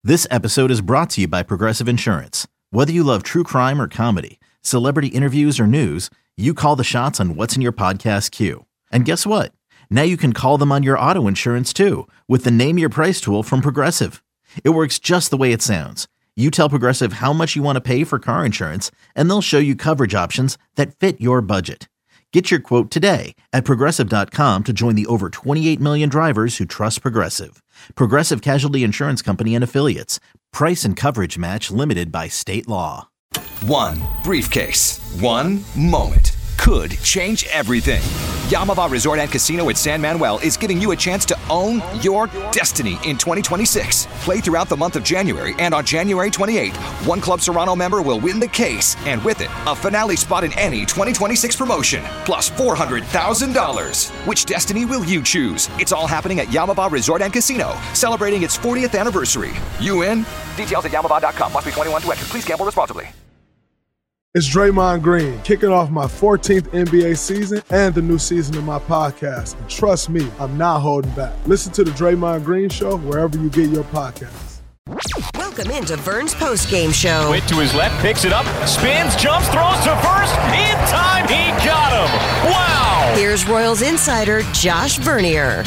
This episode is brought to you by Progressive Insurance. Whether you love true crime or comedy, celebrity interviews or news, you call the shots on what's in your podcast queue. And guess what? Now you can call them on your auto insurance too with the Name Your Price tool from Progressive. It works just the way it sounds. You tell Progressive how much you want to pay for car insurance, and they'll show you coverage options that fit your budget. Get your quote today at Progressive.com to join the over 28 million drivers who trust Progressive. Progressive Casualty Insurance Company and Affiliates. Price and coverage match limited by state law. One briefcase, one moment could change everything. Yamava Resort and Casino at San Manuel is giving you a chance to own your destiny in 2026. Play throughout the month of January, and on January 28th, one Club Serrano member will win the case, and with it, a finale spot in any 2026 promotion, plus $400,000. Which destiny will you choose? It's all happening at Yamava Resort and Casino, celebrating its 40th anniversary. You in? Details at Yamava.com. Must be 21 to enter. Please gamble responsibly. It's Draymond Green, kicking off my 14th NBA season and the new season of my podcast. And trust me, I'm not holding back. Listen to the Draymond Green Show wherever you get your podcasts. Welcome into Vern's postgame show. Wait to his left, picks it up, spins, jumps, throws to first. In time, he got him. Wow! Here's Royals insider Josh Vernier.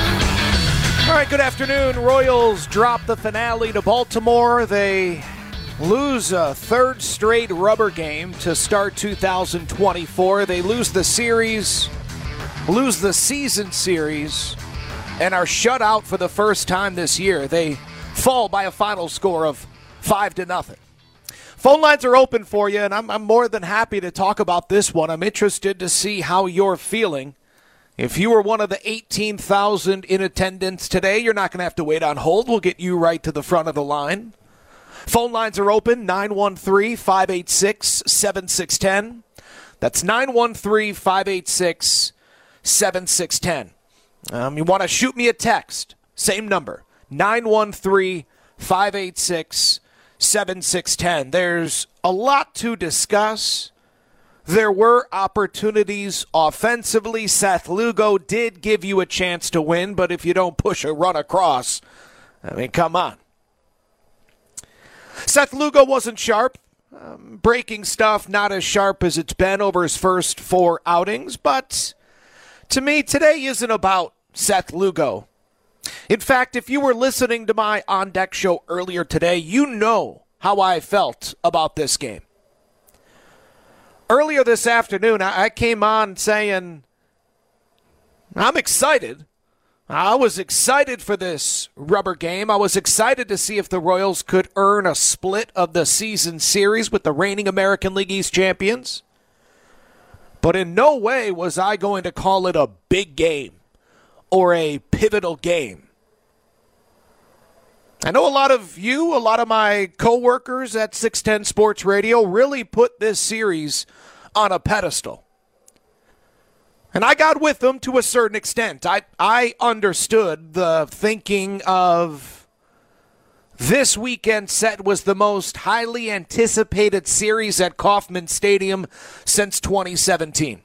All right, good afternoon. Royals drop the finale to Baltimore. They lose a third straight rubber game to start 2024. They lose the series, lose the season series, and are shut out for the first time this year. They fall by a final score of 5-0. Phone lines are open for you, and I'm more than happy to talk about this one. I'm interested to see how you're feeling. If you were one of the 18,000 in attendance today, you're not going to have to wait on hold. We'll get you right to the front of the line. Phone lines are open, 913-586-7610. That's 913-586-7610. You want to shoot me a text, same number, 913-586-7610. There's a lot to discuss. There were opportunities offensively. Seth Lugo did give you a chance to win, but if you don't push a run across, I mean, come on. Seth Lugo wasn't sharp. Breaking stuff not as sharp as it's been over his first 4 outings. But to me, today isn't about Seth Lugo. In fact, if you were listening to my On Deck show earlier today, you know how I felt about this game. Earlier this afternoon, I came on saying, I'm excited. I was excited for this rubber game. I was excited to see if the Royals could earn a split of the season series with the reigning American League East champions. But in no way was I going to call it a big game or a pivotal game. I know a lot of you, a lot of my coworkers at 610 Sports Radio really put this series on a pedestal. And I got with them to a certain extent. I understood the thinking of this weekend set was the most highly anticipated series at Kauffman Stadium since 2017.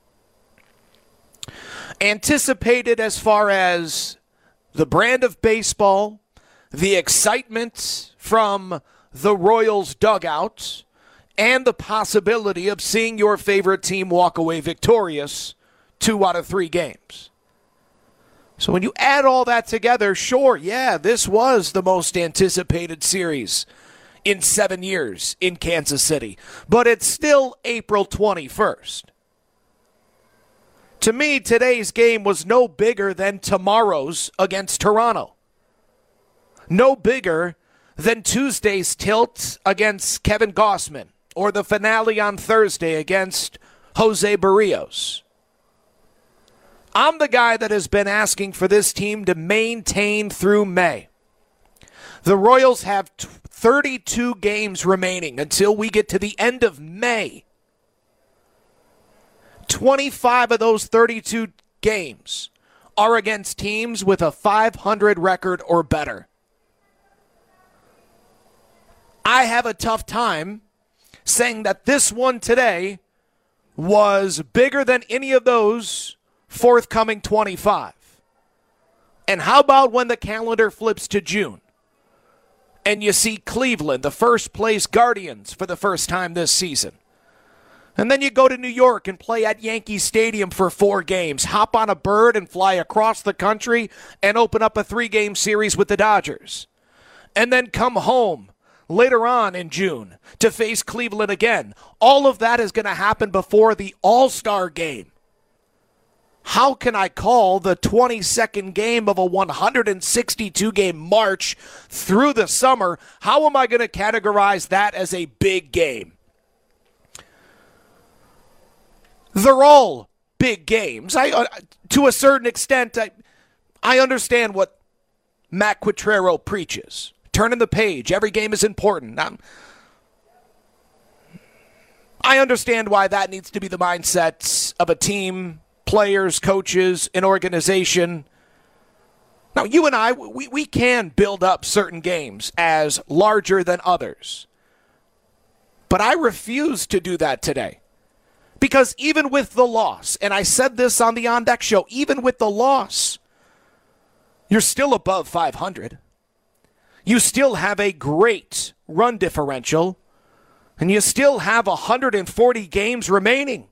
Anticipated as far as the brand of baseball, the excitement from the Royals dugout, and the possibility of seeing your favorite team walk away victorious 2 out of 3 games. So when you add all that together, sure, yeah, this was the most anticipated series in 7 years in Kansas City. But it's still April 21st. To me, today's game was no bigger than tomorrow's against Toronto. No bigger than Tuesday's tilt against Kevin Gausman or the finale on Thursday against Jose Barrios. I'm the guy that has been asking for this team to maintain through May. The Royals have 32 games remaining until we get to the end of May. 25 of those 32 games are against teams with a .500 record or better. I have a tough time saying that this one today was bigger than any of those forthcoming 25. And how about when the calendar flips to June? and you see Cleveland, the first place Guardians for the first time this season. And then you go to New York and play at Yankee Stadium for 4 games, hop on a bird and fly across the country and open up a 3-game series with the Dodgers. And then come home later on in June to face Cleveland again. All of that is going to happen before the All-Star game. How can I call the 22nd game of a 162-game march through the summer? How am I going to categorize that as a big game? They're all big games. To a certain extent, I understand what Matt Quatraro preaches. Turning the page. Every game is important. I understand why that needs to be the mindset of a team, players, coaches, an organization. Now, you and I, we can build up certain games as larger than others. But I refuse to do that today. Because even with the loss, and I said this on the On Deck show, even with the loss, you're still above 500. You still have a great run differential, and you still have 140 games remaining.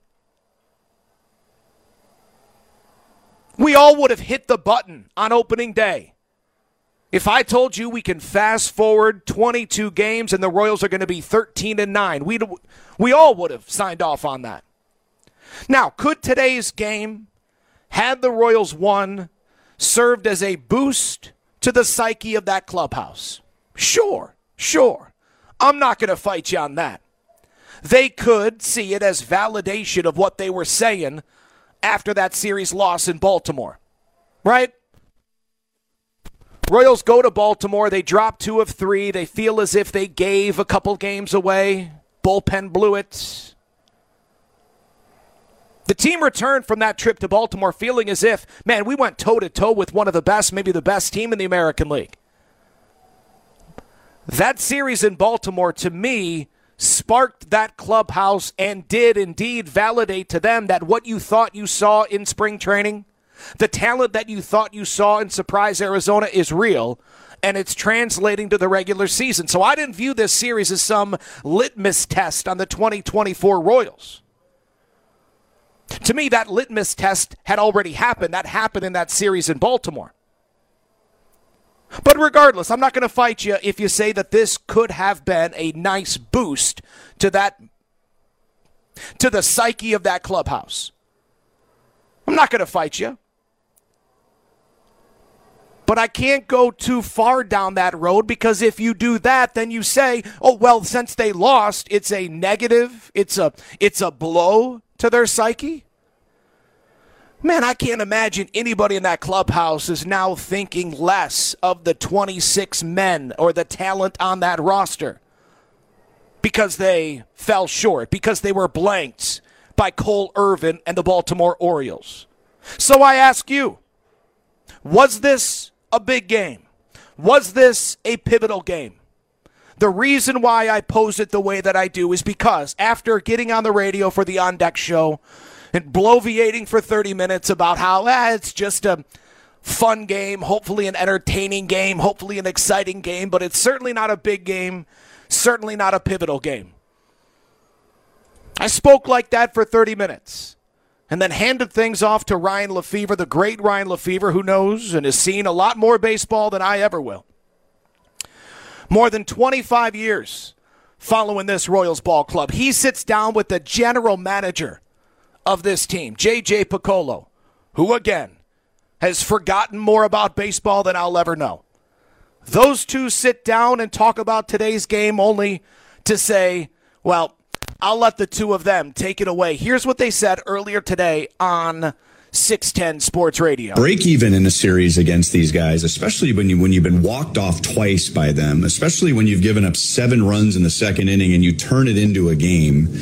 We all would have hit the button on opening day. If I told you we can fast forward 22 games and the Royals are going to be 13-9, we all would have signed off on that. Now, could today's game, had the Royals won, served as a boost to the psyche of that clubhouse? Sure. I'm not going to fight you on that. They could see it as validation of what they were saying after that series loss in Baltimore, right? Royals go to Baltimore. They drop 2 of 3. They feel as if they gave a couple games away. Bullpen blew it. The team returned from that trip to Baltimore feeling as if, man, we went toe-to-toe with one of the best, maybe the best team in the American League. That series in Baltimore, to me, sparked that clubhouse and did indeed validate to them that what you thought you saw in spring training, the talent that you thought you saw in Surprise, Arizona is real, and it's translating to the regular season. So I didn't view this series as some litmus test on the 2024 Royals. To me, that litmus test had already happened. That happened in that series in Baltimore. But regardless, I'm not going to fight you if you say that this could have been a nice boost to the psyche of that clubhouse. I'm not going to fight you. But I can't go too far down that road, because if you do that, then you say, oh, well, since they lost, it's a negative, it's a blow to their psyche. Man, I can't imagine anybody in that clubhouse is now thinking less of the 26 men or the talent on that roster because they fell short, because they were blanked by Cole Irvin and the Baltimore Orioles. So I ask you, was this a big game? Was this a pivotal game? The reason why I pose it the way that I do is because after getting on the radio for the On Deck show and bloviating for 30 minutes about how it's just a fun game, hopefully an entertaining game, hopefully an exciting game, but it's certainly not a big game, certainly not a pivotal game. I spoke like that for 30 minutes and then handed things off to Ryan Lefevre, the great Ryan Lefevre, who knows and has seen a lot more baseball than I ever will. More than 25 years following this Royals ball club. He sits down with the general manager of this team, J.J. Piccolo, who, again, has forgotten more about baseball than I'll ever know. Those two sit down and talk about today's game only to say, well, I'll let the two of them take it away. Here's what they said earlier today on 610 Sports Radio. Break even in a series against these guys, especially when you've been walked off twice by them, especially when you've given up 7 runs in the second inning and you turn it into a game.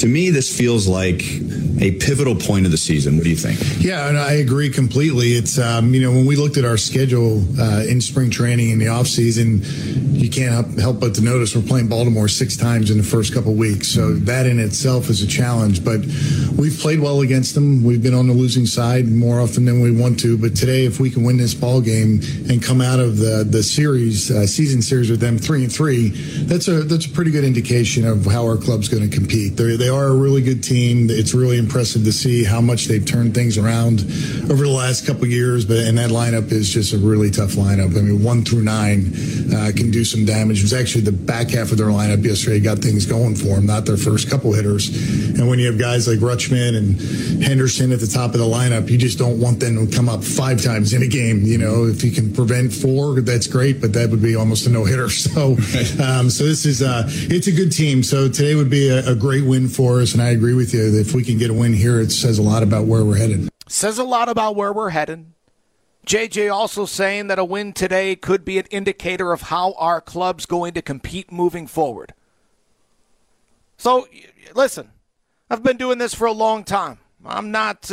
To me, this feels like a pivotal point of the season. What do you think? Yeah, and I agree completely. It's, when we looked at our schedule in spring training in the offseason, you can't help but to notice we're playing Baltimore 6 times in the first couple weeks. So that in itself is a challenge. But we've played well against them. We've been on the losing side more often than we want to. But today, if we can win this ball game and come out of the series, season series with them 3-3, that's a pretty good indication of how our club's going to compete. They are a really good team. It's really impressive to see how much they've turned things around over the last couple of years. And that lineup is just a really tough lineup. I mean, 1 through 9 can do some damage. It was actually the back half of their lineup yesterday got things going for them, not their first couple hitters. And when you have guys like Rutschman and Henderson at the top of the lineup, you just don't want them to come up 5 times in a game. If you can prevent 4, that's great, but that would be almost a no-hitter. So, so this is it's a good team. So today would be a great win for us, and I agree with you that if we can get a win here, it says a lot about where we're headed. Says a lot about where we're headed. JJ also saying that a win today could be an indicator of how our club's going to compete moving forward. So, listen, I've been doing this for a long time. I'm not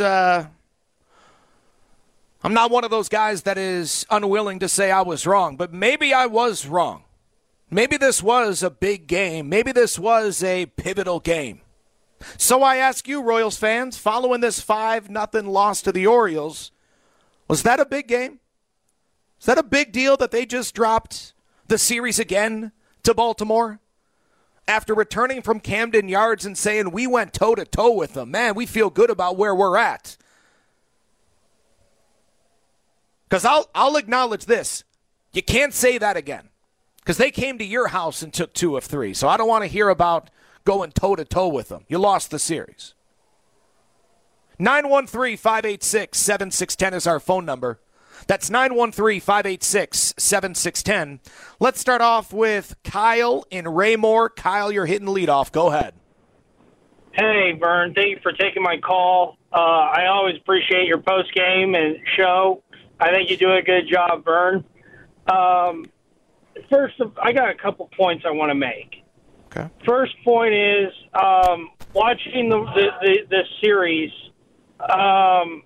one of those guys that is unwilling to say I was wrong, but maybe I was wrong. Maybe this was a big game. Maybe this was a pivotal game. So I ask you, Royals fans, following this 5-0 loss to the Orioles, was that a big game? Is that a big deal that they just dropped the series again to Baltimore? After returning from Camden Yards and saying we went toe-to-toe with them. Man, we feel good about where we're at. Because I'll acknowledge this. You can't say that again. Because they came to your house and took 2 of 3. So I don't want to hear about going toe-to-toe with them. You lost the series. 913-586-7610 is our phone number. That's 913-586-7610. Let's start off with Kyle in Raymore. Kyle, you're hitting leadoff. Go ahead. Hey, Vern. Thank you for taking my call. I always appreciate your post-game and show. I think you do a good job, Vern. First, I got a couple points I want to make. Okay. First point is watching the series. I'm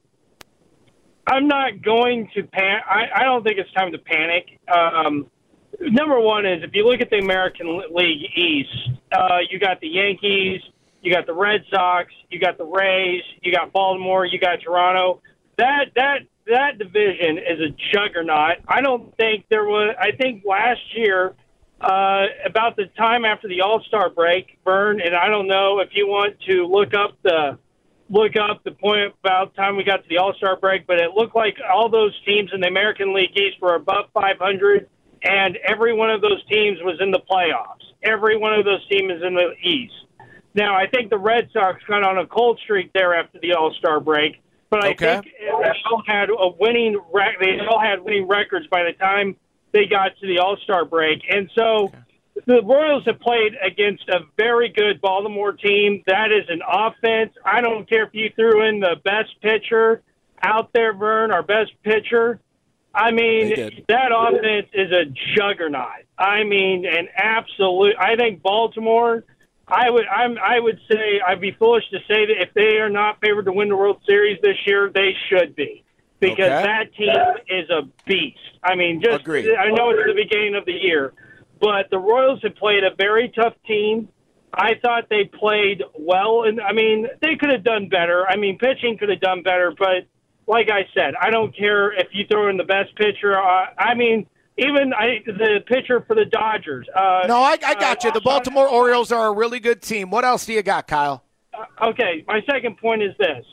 not going to panic. I don't think it's time to panic. Number one is if you look at the American League East, you got the Yankees, you got the Red Sox, you got the Rays, you got Baltimore, you got Toronto. That division is a juggernaut. I don't think there was. I think last year, about the time after the All-Star break, Vern, and I don't know if you want to look up the point about the time we got to the All-Star break, but it looked like all those teams in the American League East were above 500, and every one of those teams was in the playoffs. Every one of those teams is in the East. Now, I think the Red Sox got on a cold streak there after the All-Star break, but I think they all had winning records by the time they got to the All-Star break. And so the Royals have played against a very good Baltimore team. That is an offense. I don't care if you threw in the best pitcher out there, Vern, our best pitcher. I mean, that offense is a juggernaut. I mean, an absolute. I think Baltimore. I would say I'd be foolish to say that if they are not favored to win the World Series this year, they should be, because that team is a beast. I mean, Agreed. I know it's the beginning of the year, but the Royals have played a very tough team. I thought they played well, and I mean, they could have done better. I mean, pitching could have done better, but like I said, I don't care if you throw in the best pitcher. I mean, even the pitcher for the Dodgers. No, I got you. The Baltimore Orioles are a really good team. What else do you got, Kyle? Okay, my second point is this.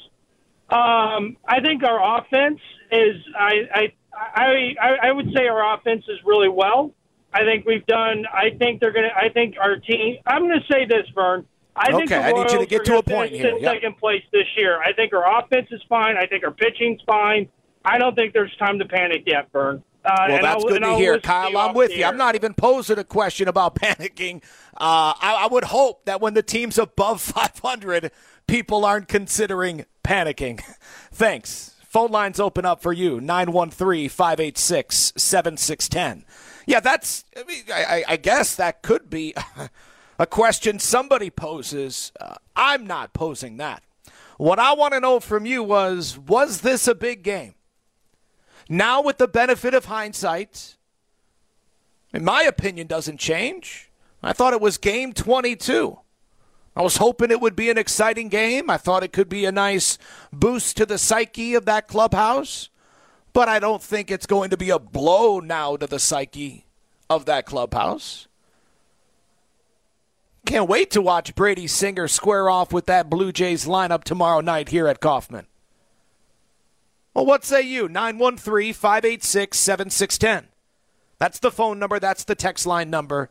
I think our offense is. I would say our offense is really well. I think we've done. I think they're gonna. I think our team. I'm gonna say this, Vern. I think the Royals I need you to get to a point here. Second place this year. I think our offense is fine. I think our pitching's fine. I don't think there's time to panic yet, Vern. Well, that's good to hear, Kyle. I'm with you. I'm not even posing a question about panicking. I would hope that when the team's above 500, people aren't considering panicking. Thanks. Phone lines open up for you, 913-586-7610. Yeah, I guess that could be a question somebody poses. I'm not posing that. What I want to know from you was this a big game? Now with the benefit of hindsight, in my opinion, doesn't change. I thought it was game 22. I was hoping it would be an exciting game. I thought it could be a nice boost to the psyche of that clubhouse. But I don't think it's going to be a blow now to the psyche of that clubhouse. Can't wait to watch Brady Singer square off with that Blue Jays lineup tomorrow night here at Kauffman. Well, what say you? 913-586-7610. That's the phone number. That's the text line number.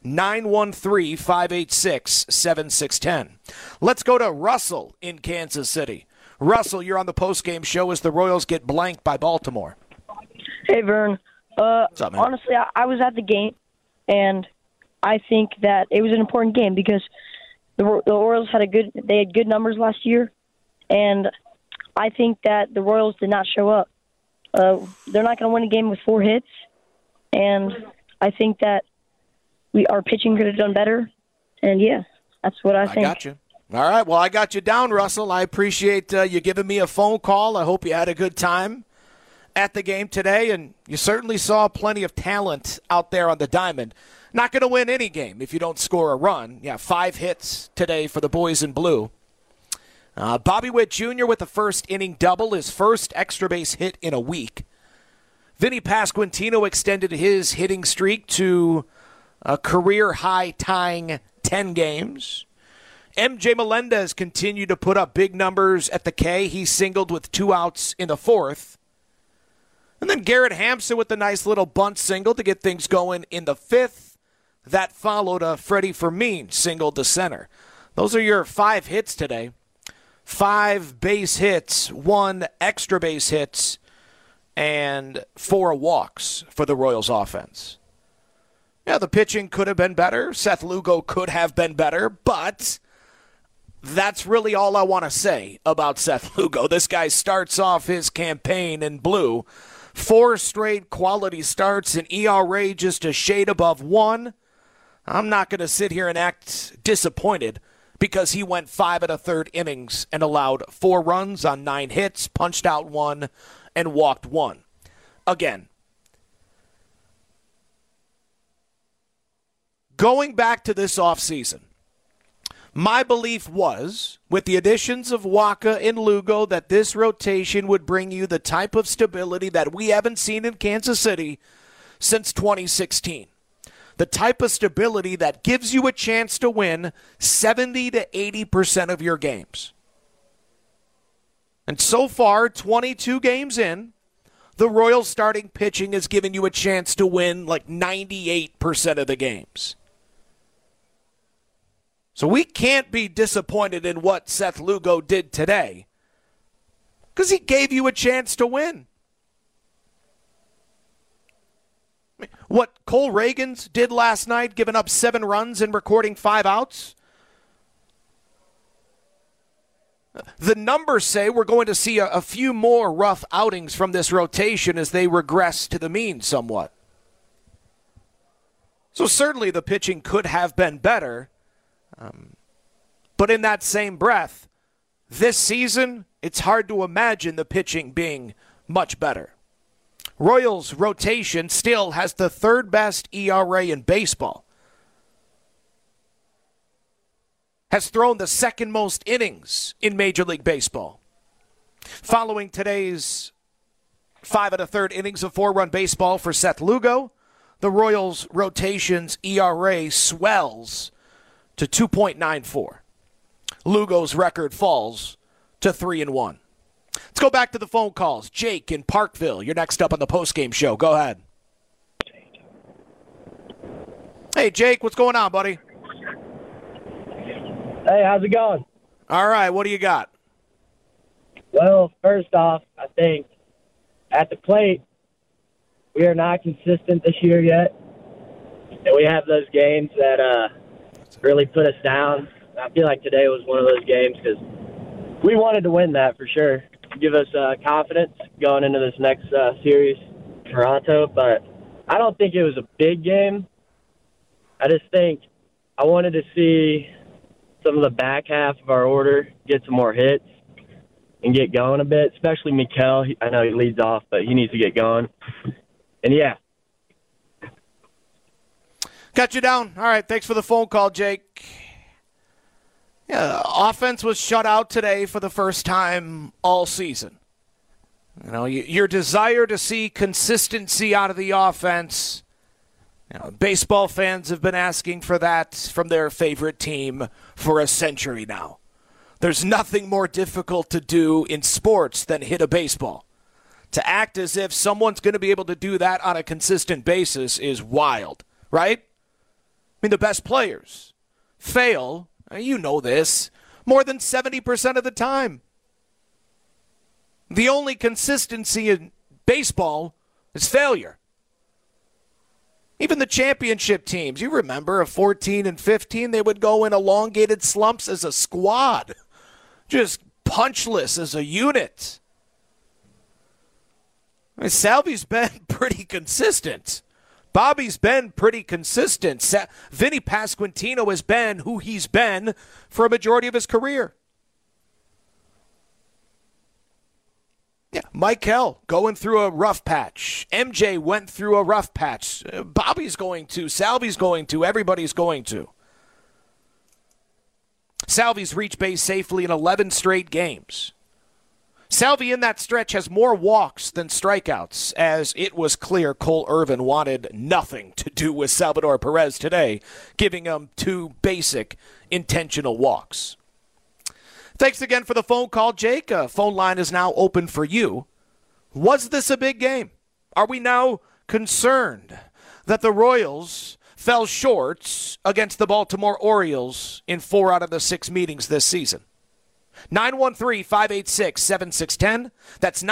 913-586-7610. Let's go to Russell in Kansas City. Russell, you're on the postgame show as the Royals get blanked by Baltimore. Hey, Vern. What's up, man? Honestly, I was at the game, and I think that it was an important game because the Orioles had good numbers last year, and I think that the Royals did not show up. They're not going to win a game with 4 hits, and I think that our pitching could have done better, and yeah, that's what I think. I got you. All right, well, I got you down, Russell. I appreciate you giving me a phone call. I hope you had a good time at the game today, and you certainly saw plenty of talent out there on the diamond. Not going to win any game if you don't score a run. Yeah, 5 hits today for the boys in blue. Bobby Witt Jr. with the first inning double, his first extra base hit in a week. Vinny Pasquantino extended his hitting streak to a career-high tying 10 games. MJ Melendez continued to put up big numbers at the K. He singled with 2 outs in the 4th. And then Garrett Hampson with a nice little bunt single to get things going in the 5th. That followed a Freddie Fermin single to center. Those are your 5 hits today. 5 base hits, 1 extra base hits, and 4 walks for the Royals offense. Yeah, the pitching could have been better. Seth Lugo could have been better, but that's really all I want to say about Seth Lugo. This guy starts off his campaign in blue. 4 straight quality starts, an ERA just a shade above 1. I'm not going to sit here and act disappointed because he went 5 1/3 innings and allowed 4 runs on 9 hits, punched out 1, and walked 1. Again, going back to this offseason, my belief was, with the additions of Wacha and Lugo, that this rotation would bring you the type of stability that we haven't seen in Kansas City since 2016. The type of stability that gives you a chance to win 70 to 80% of your games. And so far, 22 games in, the Royals starting pitching has given you a chance to win like 98% of the games. So we can't be disappointed in what Seth Lugo did today because he gave you a chance to win. What Cole Reagans did last night, giving up 7 runs and recording 5 outs, the numbers say we're going to see a few more rough outings from this rotation as they regress to the mean somewhat. So certainly the pitching could have been better. But in that same breath, this season, it's hard to imagine the pitching being much better. Royals rotation still has the 3rd best ERA in baseball. Has thrown the 2nd most innings in Major League Baseball. Following today's 5 1/3 innings of 4-run baseball for Seth Lugo, the Royals rotation's ERA swells to 2.94. Lugo's record falls to 3-1. Let's go back to the phone calls. Jake in Parkville, you're next up on the postgame show. Go ahead. Hey, Jake, what's going on, buddy? Hey, how's it going? All right, what do you got? Well, first off, I think at the plate, we are not consistent this year yet. And we have those games that really put us down. I feel like today was one of those games because we wanted to win that for sure. Give us confidence going into this next series, Toronto. But I don't think it was a big game. I just think I wanted to see some of the back half of our order get some more hits and get going a bit, especially Mikel. I know he leads off, but he needs to get going. And, yeah. Got you down. All right, thanks for the phone call, Jake. Yeah, offense was shut out today for the first time all season. You know, your desire to see consistency out of the offense, you know, baseball fans have been asking for that from their favorite team for a century now. There's nothing more difficult to do in sports than hit a baseball. To act as if someone's going to be able to do that on a consistent basis is wild, right? I mean, the best players fail, you know this, more than 70% of the time. The only consistency in baseball is failure. Even the championship teams, you remember, of 14 and 15, they would go in elongated slumps as a squad, just punchless as a unit. I mean, Salvi's been pretty consistent. Bobby's been pretty consistent. Vinny Pasquantino has been who he's been for a majority of his career. Yeah, Mikel going through a rough patch. MJ went through a rough patch. Bobby's going to. Salvi's going to. Everybody's going to. Salvi's reached base safely in 11 straight games. Salvi in that stretch has more walks than strikeouts, as it was clear Cole Irvin wanted nothing to do with Salvador Perez today, giving him 2 basic intentional walks. Thanks again for the phone call, Jake. Phone line is now open for you. Was this a big game? Are we now concerned that the Royals fell short against the Baltimore Orioles in 4 out of the 6 meetings this season? 913-586-7610. That's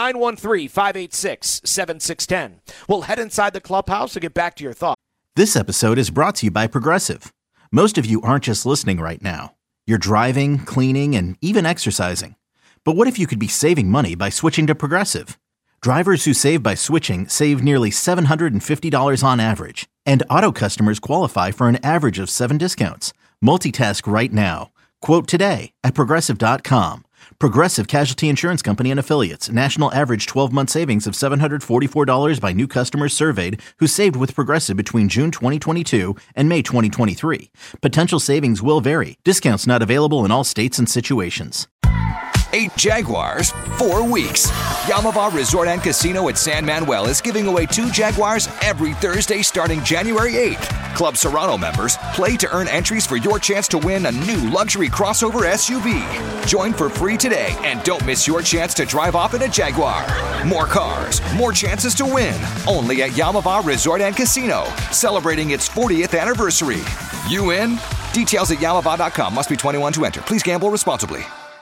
913-586-7610. We'll head inside the clubhouse and get back to your thoughts. This episode is brought to you by Progressive. Most of you aren't just listening right now. You're driving, cleaning, and even exercising. But what if you could be saving money by switching to Progressive? Drivers who save by switching save nearly $750 on average. And auto customers qualify for an average of 7 discounts. Multitask right now. Quote today at Progressive.com. Progressive Casualty Insurance Company and Affiliates. National average 12-month savings of $744 by new customers surveyed who saved with Progressive between June 2022 and May 2023. Potential savings will vary. Discounts not available in all states and situations. 8 Jaguars, 4 weeks. Yamava Resort and Casino at San Manuel is giving away 2 Jaguars every Thursday starting January 8th. Club Serrano members play to earn entries for your chance to win a new luxury crossover SUV. Join for free today and don't miss your chance to drive off in a Jaguar. More cars, more chances to win. Only at Yamava Resort and Casino, celebrating its 40th anniversary. You in? Details at Yamava.com. Must be 21 to enter. Please gamble responsibly.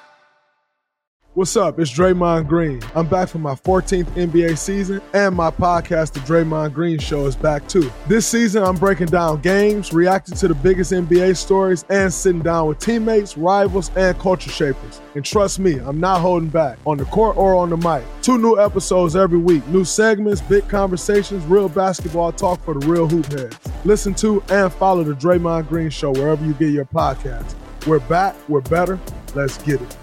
What's up? It's Draymond Green. I'm back for my 14th NBA season, and my podcast, The Draymond Green Show, is back too. This season, I'm breaking down games, reacting to the biggest NBA stories, and sitting down with teammates, rivals, and culture shapers. And trust me, I'm not holding back, on the court or on the mic. 2 new episodes every week. New segments, big conversations, real basketball talk for the real hoop heads. Listen to and follow The Draymond Green Show wherever you get your podcasts. We're back, we're better, let's get it.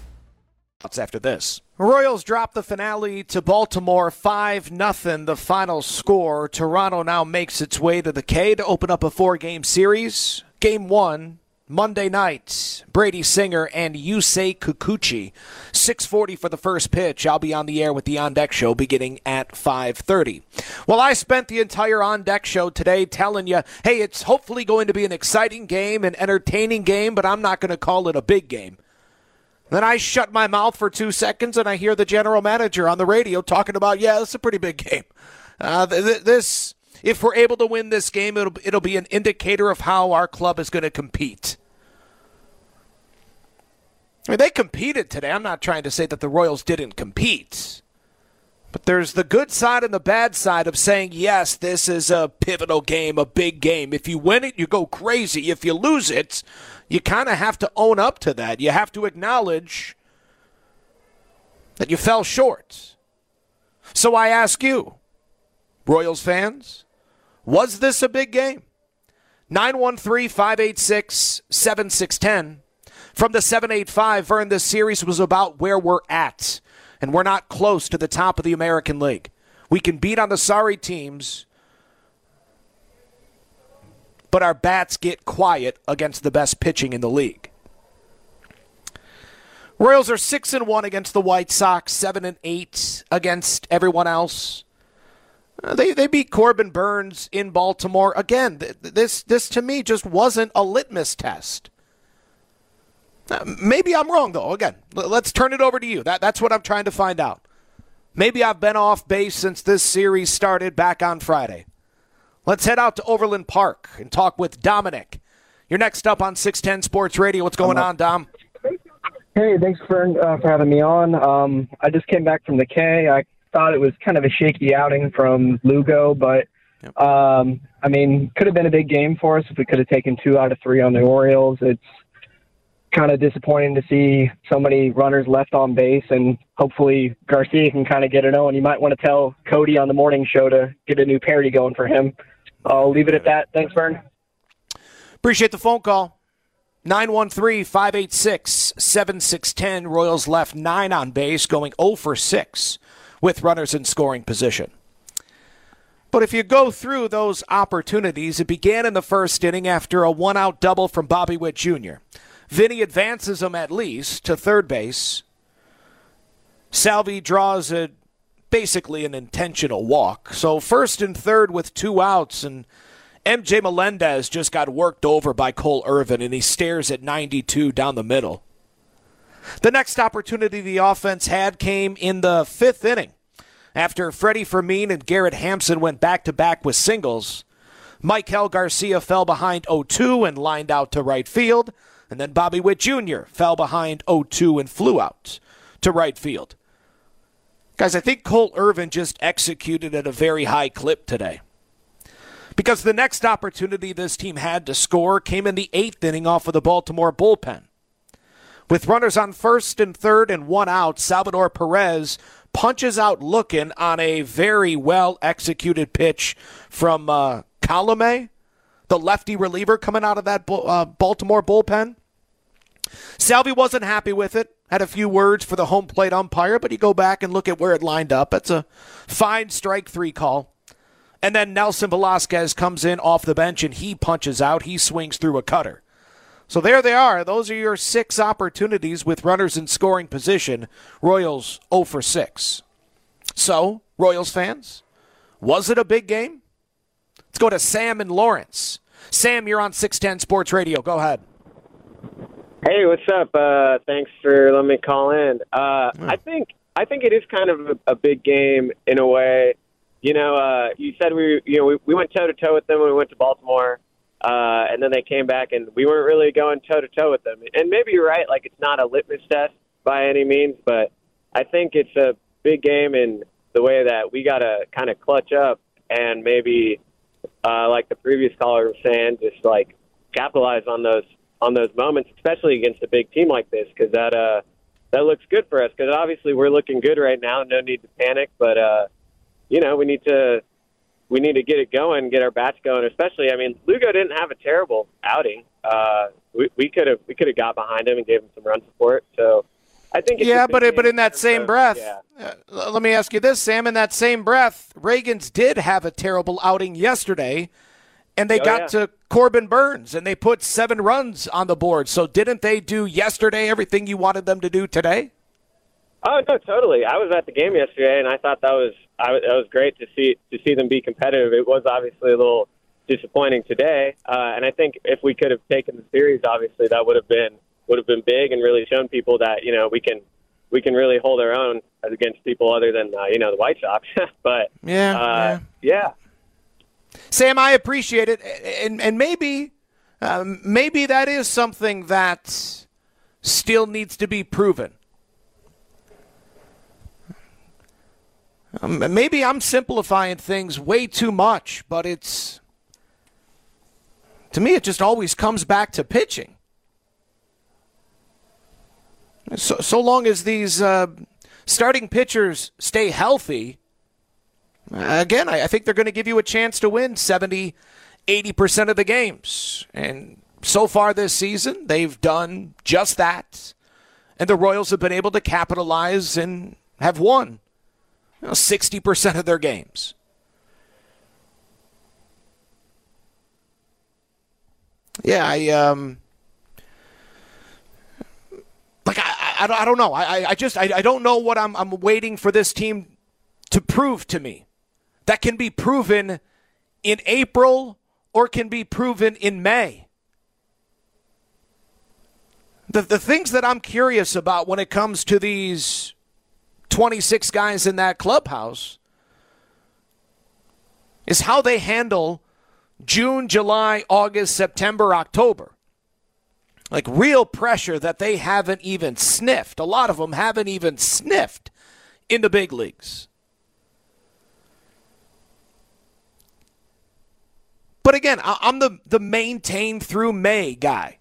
After this, Royals drop the finale to Baltimore 5-0, the final score. Toronto now makes its way to the K to open up a 4-game series. Game 1, Monday night, Brady Singer and Yusei Kikuchi. 6:40 for the first pitch. I'll be on the air with the On Deck Show beginning at 5:30. Well, I spent the entire On Deck Show today telling you, hey, it's hopefully going to be an exciting game, an entertaining game, but I'm not going to call it a big game. Then I shut my mouth for 2 seconds, and I hear the general manager on the radio talking about, yeah, this is a pretty big game. This, if we're able to win this game, it'll be an indicator of how our club is going to compete. I mean, they competed today. I'm not trying to say that the Royals didn't compete. But there's the good side and the bad side of saying, yes, this is a pivotal game, a big game. If you win it, you go crazy. If you lose it, you kind of have to own up to that. You have to acknowledge that you fell short. So I ask you, Royals fans, was this a big game? 913-586-7610. From the 785, Vern, this series was about where we're at, and we're not close to the top of the American League. We can beat on the sorry teams, but our bats get quiet against the best pitching in the league. Royals are 6-1 against the White Sox, 7-8 against everyone else. They beat Corbin Burnes in Baltimore. Again, this to me just wasn't a litmus test. Maybe I'm wrong, though. Again, let's turn it over to you. That's what I'm trying to find out. Maybe I've been off base since this series started back on Friday. Let's head out to Overland Park and talk with Dominic. You're next up on 610 Sports Radio. What's going on, Dom? Hey, thanks for having me on. I just came back from the K. I thought it was kind of a shaky outing from Lugo, but, could have been a big game for us if we could have taken 2 out of 3 on the Orioles. It's kind of disappointing to see so many runners left on base, and hopefully Garcia can kind of get it on. You might want to tell Cody on the morning show to get a new parody going for him. I'll leave it at that. Thanks, Vern. Appreciate the phone call. 913-586-7610. Royals left 9 on base, going 0 for 6 with runners in scoring position. But if you go through those opportunities, it began in the first inning after a 1-out double from Bobby Witt Jr. Vinny advances him at least to third base. Salvi draws basically an intentional walk. So first and third with 2 outs, and MJ Melendez just got worked over by Cole Irvin, and he stares at 92 down the middle. The next opportunity the offense had came in the 5th inning. After Freddie Fermin and Garrett Hampson went back-to-back with singles, Maikel Garcia fell behind 0-2 and lined out to right field, and then Bobby Witt Jr. fell behind 0-2 and flew out to right field. Guys, I think Cole Irvin just executed at a very high clip today, because the next opportunity this team had to score came in the 8th inning off of the Baltimore bullpen. With runners on first and third and 1 out, Salvador Perez punches out looking on a very well-executed pitch from Colomé, the lefty reliever coming out of that Baltimore bullpen. Salvi wasn't happy with it, had a few words for the home plate umpire, but you go back and look at where it lined up. It's a fine strike 3 call. And then Nelson Velasquez comes in off the bench, and he punches out. He swings through a cutter. So there they are. Those are your 6 opportunities with runners in scoring position. Royals 0 for 6. So, Royals fans, was it a big game? Let's go to Sam in Lawrence. Sam, you're on 610 Sports Radio. Go ahead. Hey, what's up? Thanks for letting me call in. I think it is kind of a big game in a way. You know, you said we went toe-to-toe with them when we went to Baltimore. And then they came back, and we weren't really going toe-to-toe with them. And maybe you're right, like it's not a litmus test by any means, but I think it's a big game in the way that we got to kind of clutch up and maybe, like the previous caller was saying, just like capitalize on those moments, especially against a big team like this, because that looks good for us. Because obviously we're looking good right now, no need to panic, but we need to get it going, get our bats going. Especially, I mean, Lugo didn't have a terrible outing. We could have got behind him and gave him some run support. So I think but in that same breath, let me ask you this, Sam. In that same breath, Reagans did have a terrible outing yesterday, and they got to Corbin Burnes, and they put 7 runs on the board. So didn't they do yesterday everything you wanted them to do today? Oh no, totally. I was at the game yesterday, and I thought that was great to see them be competitive. It was obviously a little disappointing today, and I think if we could have taken the series, obviously that would have been big and really shown people that we can really hold our own against people other than the White Sox. But yeah. Sam, I appreciate it, and maybe that is something that still needs to be proven. Maybe I'm simplifying things way too much, but to me, it just always comes back to pitching. So long as these starting pitchers stay healthy, again, I think they're going to give you a chance to win 70, 80% of the games. And so far this season, they've done just that. And the Royals have been able to capitalize and have won 60% of their games. Yeah, I don't know. I don't know what I'm waiting for this team to prove to me. That can be proven in April or can be proven in May. The things that I'm curious about when it comes to these 26 guys in that clubhouse is how they handle June, July, August, September, October. Like real pressure that they haven't even sniffed. A lot of them haven't even sniffed in the big leagues. But again, I'm the maintain through May guy.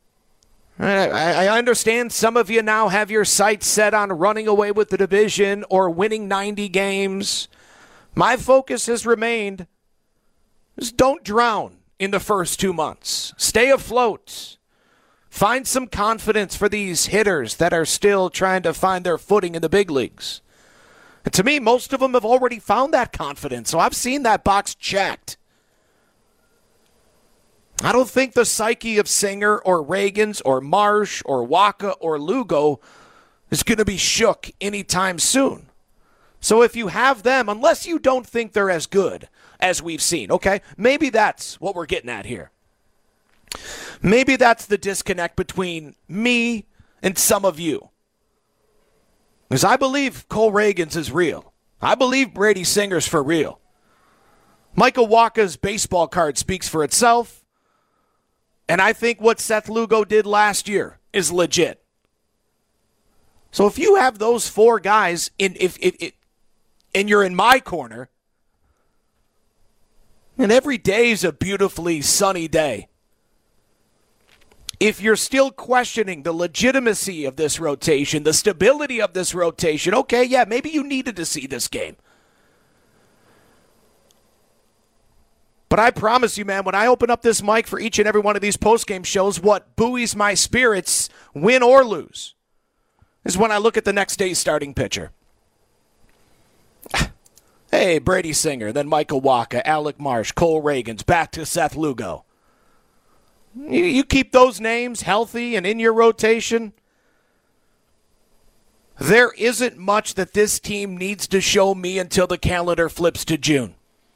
I understand some of you now have your sights set on running away with the division or winning 90 games. My focus has remained, just don't drown in the first 2 months. Stay afloat. Find some confidence for these hitters that are still trying to find their footing in the big leagues. And to me, most of them have already found that confidence, so I've seen that box checked. I don't think the psyche of Singer or Ragans or Marsh or Wacha or Lugo is going to be shook anytime soon. So if you have them, unless you don't think they're as good as we've seen, okay, maybe that's what we're getting at here. Maybe that's the disconnect between me and some of you. Because I believe Cole Ragans is real. I believe Brady Singer's for real. Michael Wacha's baseball card speaks for itself. And I think what Seth Lugo did last year is legit. So if you have those four guys and you're in my corner, and every day is a beautifully sunny day, if you're still questioning the legitimacy of this rotation, the stability of this rotation, okay, yeah, maybe you needed to see this game. But I promise you, man, when I open up this mic for each and every one of these postgame shows, what buoys my spirits, win or lose, is when I look at the next day's starting pitcher. Hey, Brady Singer, then Michael Wacha, Alec Marsh, Cole Ragans, back to Seth Lugo. You keep those names healthy and in your rotation, there isn't much that this team needs to show me until the calendar flips to June.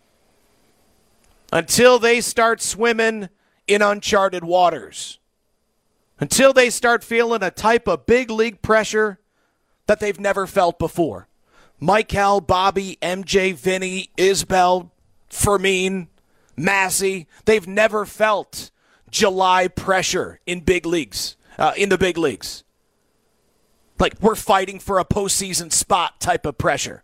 Until they start swimming in uncharted waters. Until they start feeling a type of big league pressure that they've never felt before. Michael, Bobby, MJ, Vinny, Isbel, Fermin, Massey, they've never felt July pressure in big leagues, in the big leagues. Like we're fighting for a postseason spot type of pressure.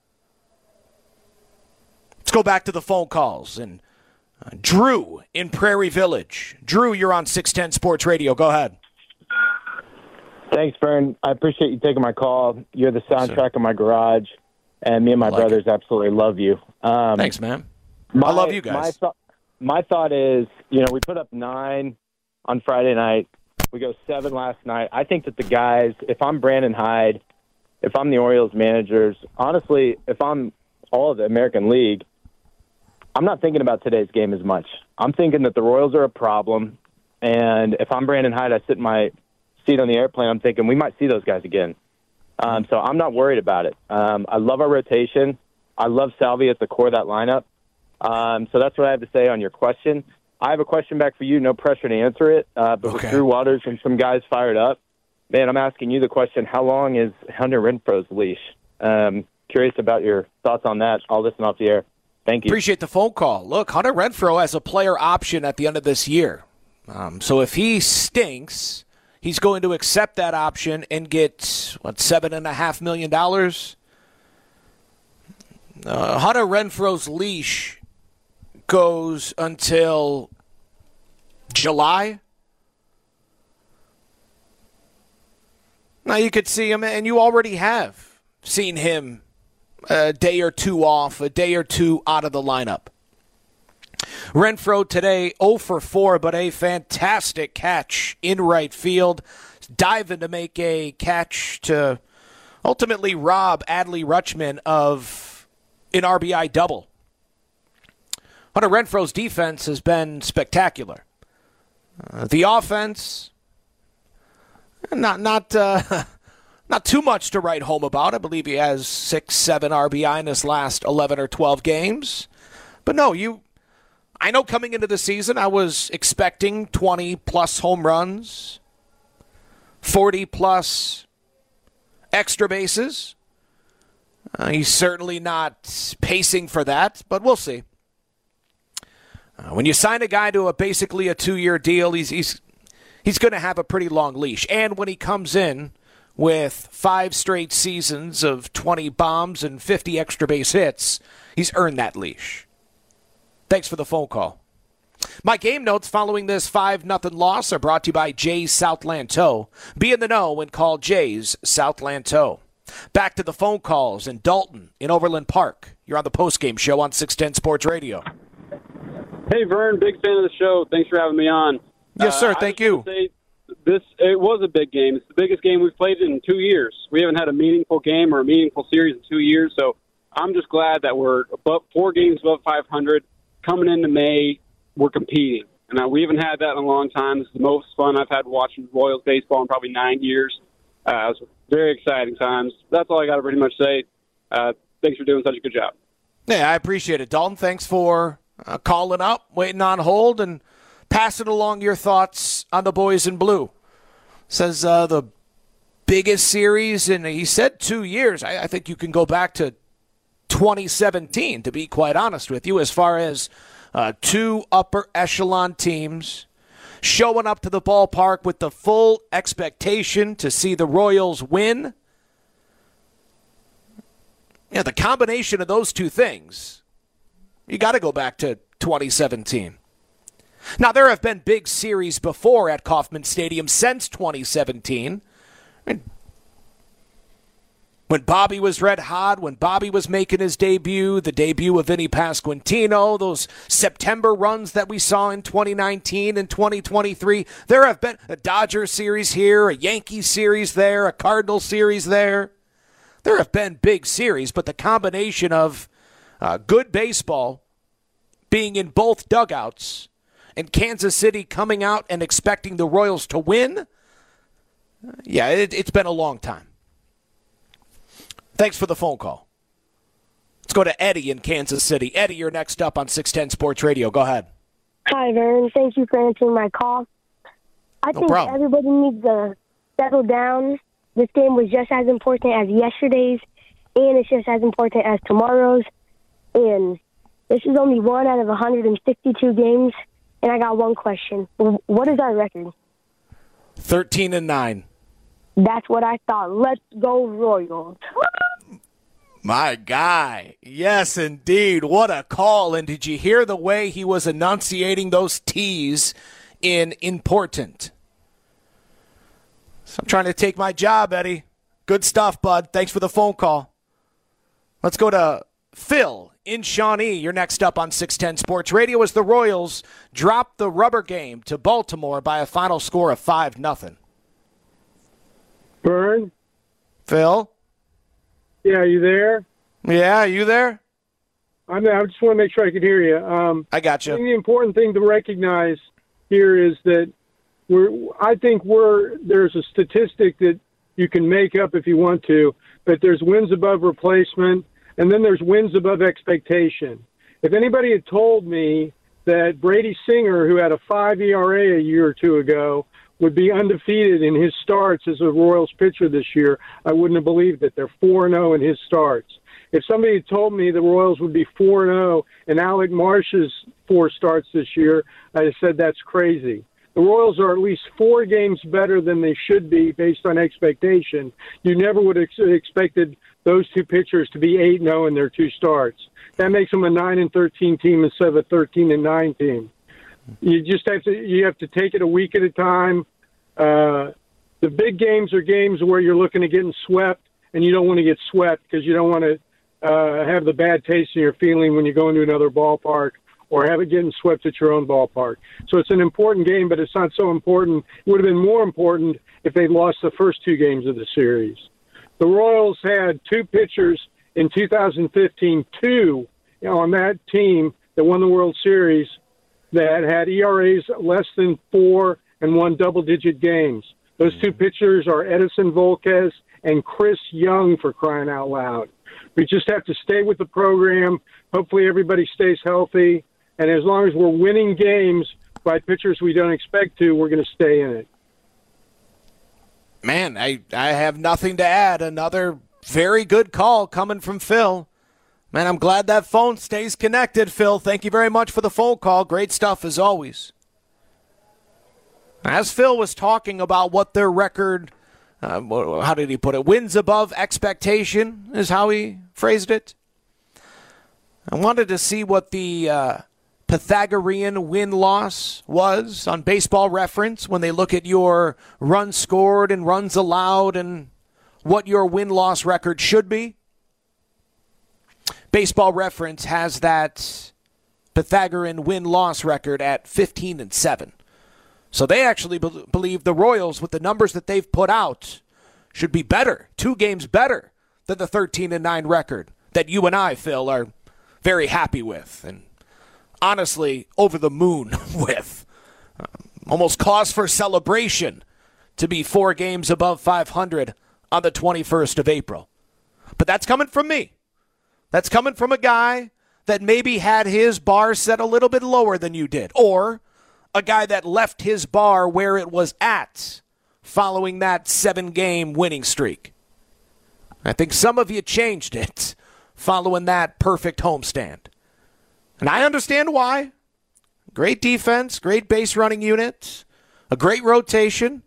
Let's go back to the phone calls and Drew in Prairie Village. Drew, you're on 610 Sports Radio. Go ahead. Thanks, Vern. I appreciate you taking my call. You're the soundtrack of my garage, and me and my brothers absolutely love you. Thanks, man. I love you guys. My thought is, we put up 9 on Friday night. We go 7 last night. I think that the guys, if I'm Brandon Hyde, if I'm the Orioles managers, honestly, if I'm all of the American League, I'm not thinking about today's game as much. I'm thinking that the Royals are a problem, and if I'm Brandon Hyde, I sit in my seat on the airplane, I'm thinking we might see those guys again. So I'm not worried about it. I love our rotation. I love Salvi at the core of that lineup. So that's what I have to say on your question. I have a question back for you. No pressure to answer it. But with Drew Waters and some guys fired up, man, I'm asking you the question, how long is Hunter Renfroe's leash? Curious about your thoughts on that. I'll listen off the air. Thank you. Appreciate the phone call. Look, Hunter Renfroe has a player option at the end of this year. So if he stinks, he's going to accept that option and get, $7.5 million? Hunter Renfroe's leash goes until July. Now you could see him, and you already have seen him a day or two off, a day or two out of the lineup. Renfroe today 0 for 4, but a fantastic catch in right field. Diving to make a catch to ultimately rob Adley Rutschman of an RBI double. Hunter Renfroe's defense has been spectacular. The offense, not too much to write home about. I believe he has 6, 7 RBI in his last 11 or 12 games. But no, I know coming into the season I was expecting 20-plus home runs, 40-plus extra bases. He's certainly not pacing for that, but we'll see. When you sign a guy to basically a 2-year deal, he's going to have a pretty long leash. And when he comes in with 5 straight seasons of 20 bombs and 50 extra base hits, he's earned that leash. Thanks for the phone call. My game notes following this 5-0 loss are brought to you by Jay's Southland Tow. Be in the know and call Jay's Southland Tow. Back to the phone calls in Dalton, in Overland Park. You're on the postgame show on 610 Sports Radio. Hey, Vern, big fan of the show. Thanks for having me on. Yes, sir. Thank you. It was a big game. It's the biggest game we've played in 2 years. We haven't had a meaningful game or a meaningful series in 2 years, so I'm just glad that we're above 4 games above 500. Coming into May, we're competing. And we haven't had that in a long time. This is the most fun I've had watching Royals baseball in probably 9 years. It was very exciting times. That's all I got to pretty much say. Thanks for doing such a good job. Yeah, I appreciate it, Dalton. Thanks for calling up, waiting on hold, and passing along your thoughts on the boys in blue. Says the biggest series in, he said 2 years. I think you can go back to 2017, to be quite honest with you, as far as 2 upper echelon teams showing up to the ballpark with the full expectation to see the Royals win. Yeah, the combination of those two things, you got to go back to 2017. Now, there have been big series before at Kauffman Stadium since 2017. When Bobby was red hot, when Bobby was making his debut, the debut of Vinny Pasquantino, those September runs that we saw in 2019 and 2023, there have been a Dodger series here, a Yankee series there, a Cardinal series there. There have been big series, but the combination of good baseball being in both dugouts and Kansas City coming out and expecting the Royals to win, yeah, it's been a long time. Thanks for the phone call. Let's go to Eddie in Kansas City. Eddie, you're next up on 610 Sports Radio. Go ahead. Hi, Vern. Thank you for answering my call. I think everybody needs to settle down. This game was just as important as yesterday's, and it's just as important as tomorrow's. And this is only 1 out of 162 games, and I got one question. What is our record? 13-9. That's what I thought. Let's go Royals. My guy. Yes, indeed. What a call. And did you hear the way he was enunciating those T's in important? So I'm trying to take my job, Eddie. Good stuff, bud. Thanks for the phone call. Let's go to Phil in Shawnee. You're next up on 610 Sports Radio as the Royals drop the rubber game to Baltimore by a final score of 5-0. Vern? Phil? Yeah, are you there? Yeah, are you there? I'm there. I just want to make sure I can hear you. I got you. I think the important thing to recognize here is that there's a statistic that you can make up if you want to, but there's wins above replacement, and then there's wins above expectation. If anybody had told me that Brady Singer, who had a 5 ERA a year or two ago, would be undefeated in his starts as a Royals pitcher this year, I wouldn't have believed it. They're 4-0 in his starts. If somebody had told me the Royals would be 4-0 in Alec Marsh's 4 starts this year, I'd have said that's crazy. The Royals are at least 4 games better than they should be based on expectation. You never would have expected those 2 pitchers to be 8-0 in their 2 starts. That makes them a 9-13 team instead of a 13-9 team. You just have to take it a week at a time. The big games are games where you're looking at getting swept, and you don't want to get swept because you don't want to have the bad taste in your feeling when you go into another ballpark or have it getting swept at your own ballpark. So it's an important game, but it's not so important. It would have been more important if they'd lost the first 2 games of the series. The Royals had 2 pitchers in 2015, on that team that won the World Series that had ERAs less than 4 and won double-digit games. Those 2 pitchers are Edison Volquez and Chris Young, for crying out loud. We just have to stay with the program. Hopefully everybody stays healthy. And as long as we're winning games by pitchers we don't expect to, we're going to stay in it. Man, I have nothing to add. Another very good call coming from Phil. Man, I'm glad that phone stays connected, Phil. Thank you very much for the phone call. Great stuff as always. As Phil was talking about what their record, how did he put it? Wins above expectation is how he phrased it. I wanted to see what the Pythagorean win-loss was on Baseball Reference when they look at your runs scored and runs allowed and what your win-loss record should be. Baseball Reference has that Pythagorean win-loss record at 15-7. So they actually believe the Royals, with the numbers that they've put out, should be better, 2 games better than the 13-9 record that you and I, Phil, are very happy with and honestly over the moon with. Almost cause for celebration to be 4 games above 500 on the 21st of April. But that's coming from me. That's coming from a guy that maybe had his bar set a little bit lower than you did, or a guy that left his bar where it was at following that 7-game winning streak. I think some of you changed it following that perfect homestand. And I understand why. Great defense, great base running unit, a great rotation.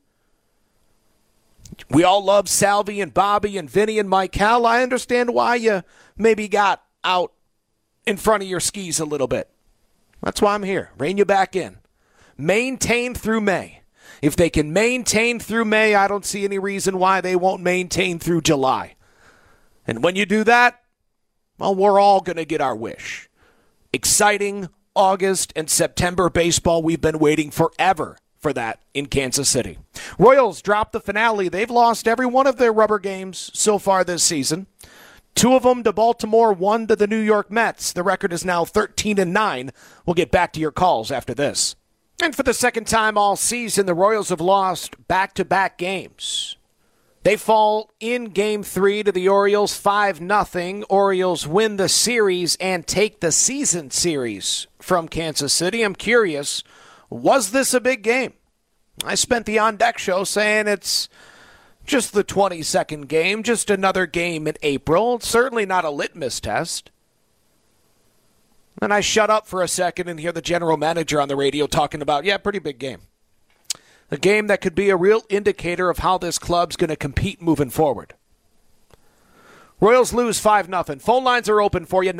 We all love Salvi and Bobby and Vinny and Michael. I understand why you maybe got out in front of your skis a little bit. That's why I'm here. Rein you back in. Maintain through May. If they can maintain through May, I don't see any reason why they won't maintain through July. And when you do that, well, we're all going to get our wish. Exciting August and September baseball. We've been waiting forever for that in Kansas City. Royals dropped the finale. They've lost every one of their rubber games so far this season. 2 of them to Baltimore, 1 to the New York Mets. The record is now 13-9. We'll get back to your calls after this. And for the second time all season, the Royals have lost back-to-back games. They fall in Game 3 to the Orioles 5-0. Orioles win the series and take the season series from Kansas City. I'm curious, was this a big game? I spent the On Deck show saying it's just the 22nd game, just another game in April. It's certainly not a litmus test. And I shut up for a second and hear the general manager on the radio talking about, pretty big game. A game that could be a real indicator of how this club's going to compete moving forward. Royals lose 5-0. Phone lines are open for you,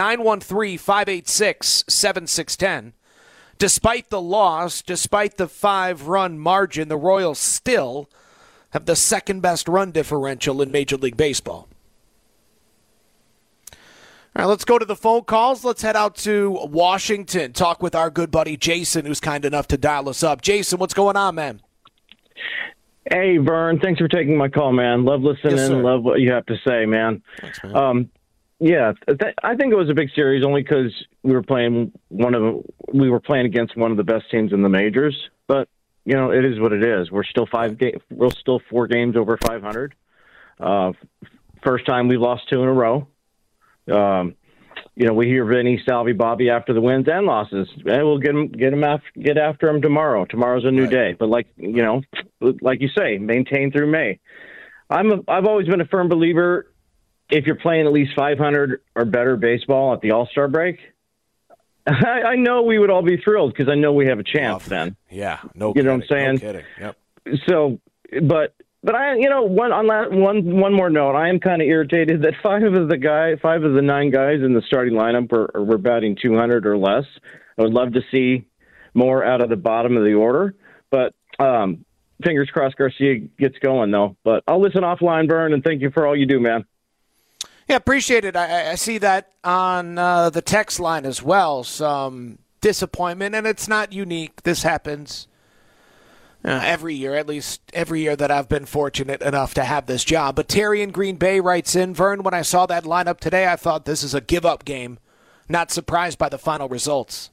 913-586-7610. Despite the loss, despite the 5-run margin, the Royals still have the second-best run differential in Major League Baseball. All right, let's go to the phone calls. Let's head out to Washington, talk with our good buddy Jason, who's kind enough to dial us up. Jason, what's going on, man? Hey, Vern. Thanks for taking my call, man. Love listening. Yes, sir. Love what you have to say, man. Thanks, man. I think it was a big series only because we were playing against one of the best teams in the majors. But it is what it is. We're still 4 games over 500. First time we've lost 2 in a row. We hear Vinny, Salvi, Bobby after the wins and losses. And we'll get after them tomorrow. Tomorrow's a new day. But like you say, maintain through May. I've always been a firm believer. If you're playing at least 500 or better baseball at the All-Star break, I know we would all be thrilled because I know we have a chance then. Yeah, no kidding. You know what I'm saying? No kidding. Yep. So, but I, one more note. I am kind of irritated that 5 of the 9 guys in the starting lineup were batting 200 or less. I would love to see more out of the bottom of the order, but fingers crossed Garcia gets going though. But I'll listen offline, Vern, and thank you for all you do, man. Yeah, appreciate it. I see that on the text line as well. Some disappointment, and it's not unique. This happens every year, at least every year that I've been fortunate enough to have this job. But Terry in Green Bay writes in, Vern, when I saw that lineup today, I thought this is a give-up game. Not surprised by the final results.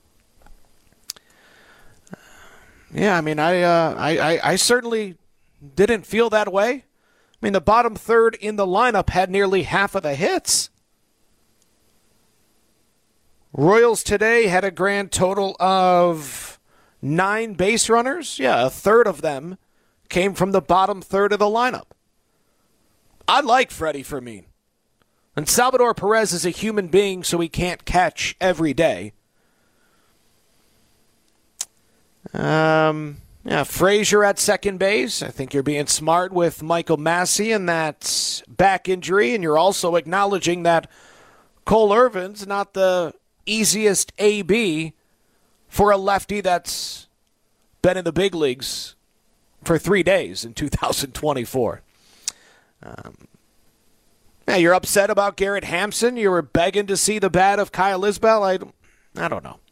Yeah, I mean, I certainly didn't feel that way. I mean, the bottom third in the lineup had nearly half of the hits. Royals today had a grand total of 9 base runners. Yeah, a third of them came from the bottom third of the lineup. I like Freddie Fermin. And Salvador Perez is a human being, so he can't catch every day. Frazier at second base. I think you're being smart with Michael Massey and that back injury, and you're also acknowledging that Cole Irvin's not the easiest AB for a lefty that's been in the big leagues for 3 days in 2024. You're upset about Garrett Hampson. You were begging to see the bat of Kyle Isbell. I don't know.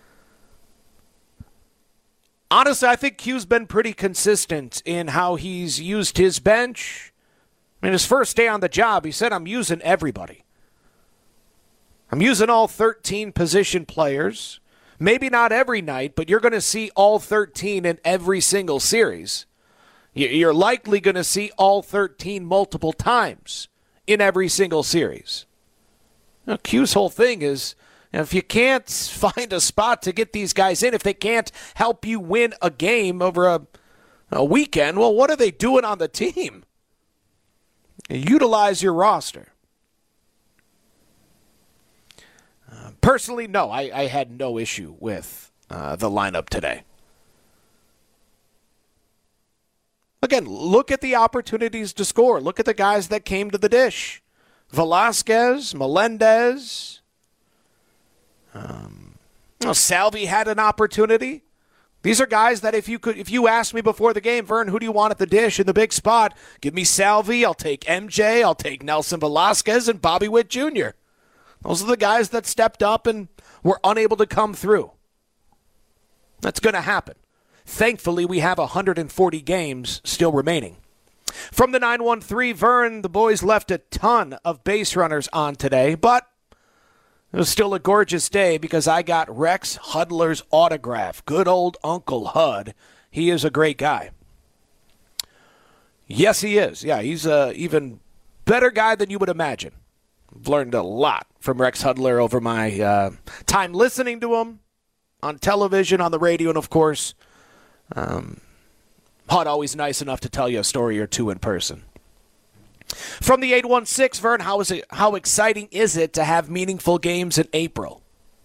Honestly, I think Q's been pretty consistent in how he's used his bench. I mean, his first day on the job, he said, I'm using everybody. I'm using all 13 position players. Maybe not every night, but you're going to see all 13 in every single series. You're likely going to see all 13 multiple times in every single series. Now, Q's whole thing is, if you can't find a spot to get these guys in, if they can't help you win a game over a weekend, well, what are they doing on the team? Utilize your roster. Personally, no, I had no issue with the lineup today. Again, look at the opportunities to score. Look at the guys that came to the dish. Velasquez, Melendez. Salvi had an opportunity. These are guys that if you asked me before the game, Vern, who do you want at the dish in the big spot? Give me Salvi. I'll take MJ. I'll take Nelson Velasquez and Bobby Witt Jr. Those are the guys that stepped up and were unable to come through. That's going to happen. Thankfully, we have 140 games still remaining. From the 913, Vern, the boys left a ton of base runners on today, but it was still a gorgeous day because I got Rex Hudler's autograph. Good old Uncle Hud. He is a great guy. Yes, he is. Yeah, he's an even better guy than you would imagine. I've learned a lot from Rex Hudler over my time listening to him on television, on the radio, and, of course, Hud always nice enough to tell you a story or two in person. From the 816, Vern, how exciting is it to have meaningful games in April?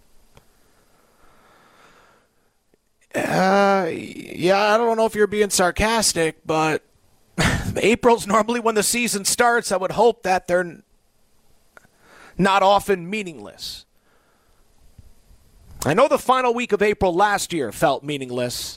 I don't know if you're being sarcastic, but April's normally when the season starts. I would hope that they're not often meaningless. I know the final week of April last year felt meaningless,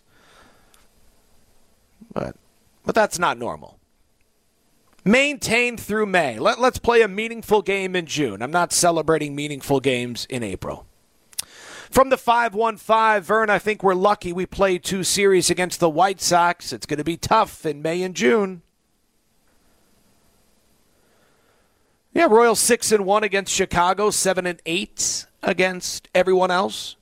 but that's not normal. Maintain through May. Let's play a meaningful game in June. I'm not celebrating meaningful games in April. From the 515, Vern, I think we're lucky we played 2 series against the White Sox. It's going to be tough in May and June. Yeah, Royals 6-1 against Chicago, 7-8 against everyone else.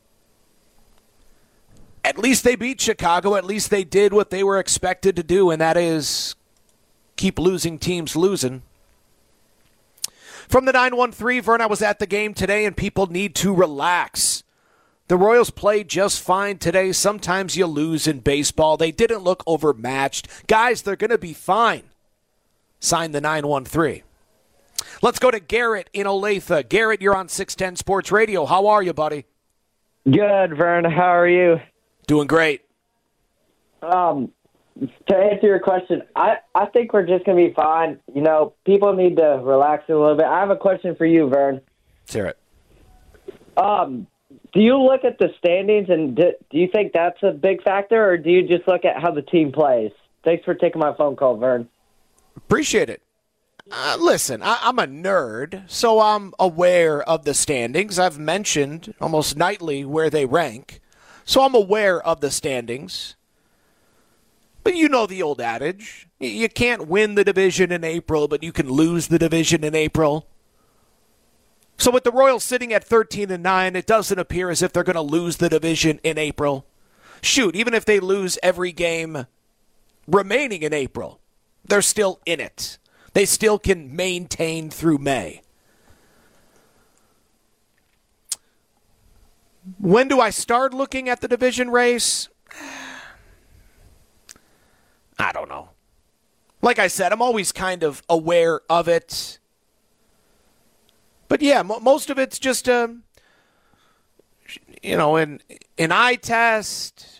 At least they beat Chicago. At least they did what they were expected to do, and that is keep losing teams losing. From the 913, Vern, I was at the game today, and people need to relax. The Royals played just fine today. Sometimes you lose in baseball. They didn't look overmatched. Guys, they're going to be fine. Sign the 913. Let's go to Garrett in Olathe. Garrett, you're on 610 Sports Radio. How are you, buddy? Good, Vern. How are you? Doing great. To answer your question, I think we're just going to be fine. You know, people need to relax a little bit. I have a question for you, Vern. Let's hear it. Do you look at the standings, and do you think that's a big factor, or do you just look at how the team plays? Thanks for taking my phone call, Vern. Appreciate it. Listen, I'm a nerd, so I'm aware of the standings. I've mentioned almost nightly where they rank, so I'm aware of the standings. But you know the old adage. You can't win the division in April, but you can lose the division in April. So with the Royals sitting at 13-9, it doesn't appear as if they're going to lose the division in April. Shoot, even if they lose every game remaining in April, they're still in it. They still can maintain through May. When do I start looking at the division race? I don't know. Like I said, I'm always kind of aware of it. But yeah, most of it's just, an eye test.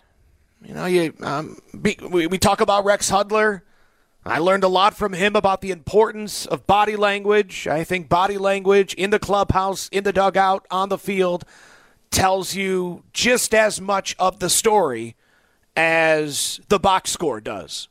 We talk about Rex Hudler. I learned a lot from him about the importance of body language. I think body language in the clubhouse, in the dugout, on the field, tells you just as much of the story as the box score does.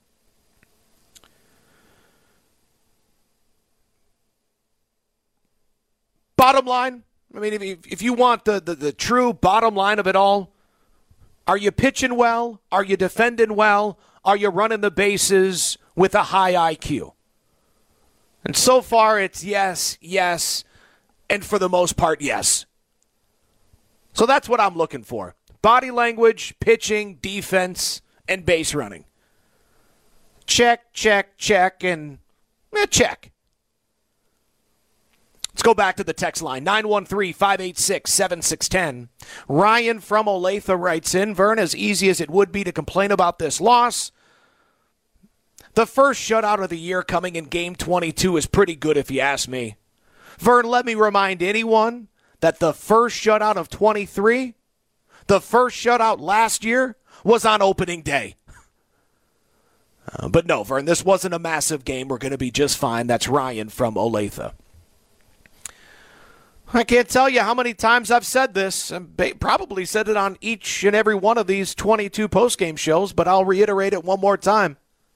Bottom line, I mean, if you want the true bottom line of it all, are you pitching well? Are you defending well? Are you running the bases with a high IQ? And so far, it's yes, yes, and for the most part, yes. So that's what I'm looking for. Body language, pitching, defense, and base running. Check, check, check, and check. Let's go back to the text line, 913-586-7610. Ryan from Olathe writes in, Vern, as easy as it would be to complain about this loss, the first shutout of the year coming in Game 22 is pretty good if you ask me. Vern, let me remind anyone that the first shutout of 23, the first shutout last year, was on opening day. But no, Vern, this wasn't a massive game. We're going to be just fine. That's Ryan from Olathe. I can't tell you how many times I've said this. I probably said it on each and every one of these 22 postgame shows, but I'll reiterate it one more time.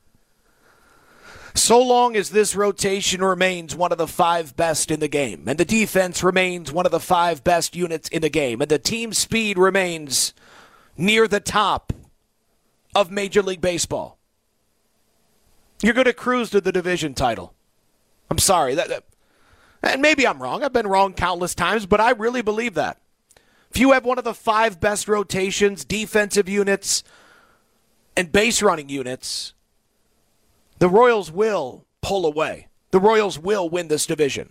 So long as this rotation remains one of the 5 best in the game, and the defense remains one of the 5 best units in the game, and the team speed remains near the top of Major League Baseball, you're going to cruise to the division title. I'm sorry. And maybe I'm wrong. I've been wrong countless times, but I really believe that. If you have one of the 5 best rotations, defensive units, and base running units, the Royals will pull away. The Royals will win this division.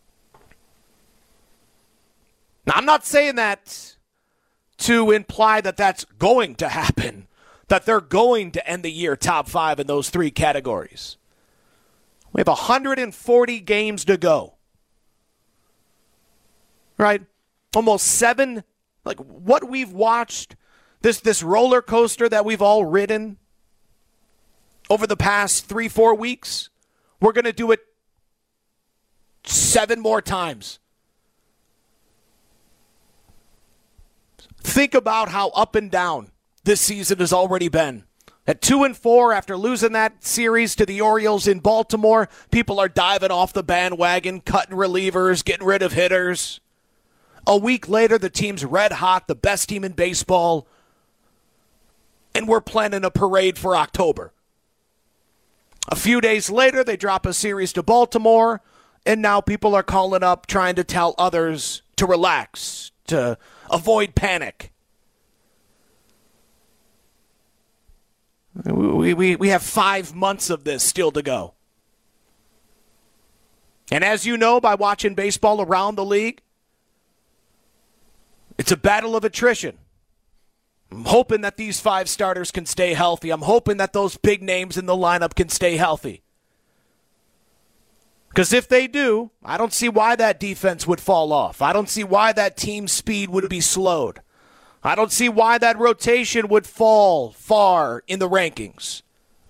Now, I'm not saying that to imply that that's going to happen, that they're going to end the year top 5 in those 3 categories. We have 140 games to go. Right? Almost 7, like what we've watched, this roller coaster that we've all ridden over the past 3-4 weeks, we're going to do it 7 more times. Think about how up and down this season has already been. At 2-4 after losing that series to the Orioles in Baltimore, people are diving off the bandwagon, cutting relievers, getting rid of hitters. A week later, the team's red hot, the best team in baseball, and we're planning a parade for October. A few days later, they drop a series to Baltimore, and now people are calling up trying to tell others to relax, to avoid panic. We have 5 months of this still to go. And as you know, by watching baseball around the league, it's a battle of attrition. I'm hoping that these 5 starters can stay healthy. I'm hoping that those big names in the lineup can stay healthy. Because if they do, I don't see why that defense would fall off. I don't see why that team speed would be slowed. I don't see why that rotation would fall far in the rankings.